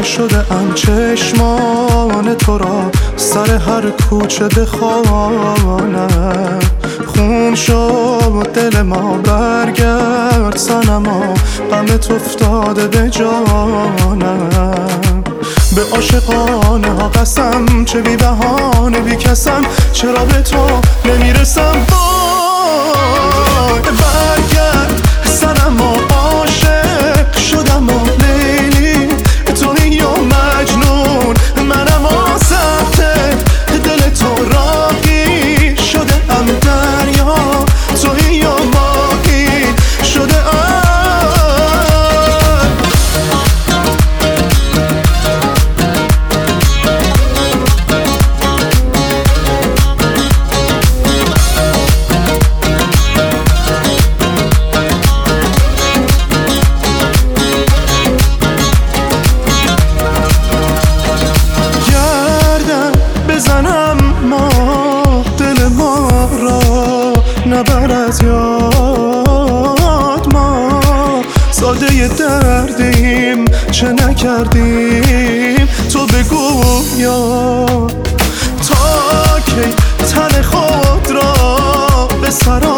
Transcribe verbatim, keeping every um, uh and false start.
شده ام چشمان تو را سر هر کوچه بخوانم. خون شد دل ما برگرد صنما، غمت افتاده به جانم. به عاشقانه ها قسم، چه بی بهانه بی کسم، چرا به تو نمیرسم. وای برگرد صنما، عاشق شدم و لیلی توی یا مجنون، منم آسفته دل تو راهی شده ام دریا، توی یا ماهی شده ام. بزنم ما دل ما را نبر از یاد، ما ساده دردیم چه نکردیم تو بگو یا تا کی تن خود را به سر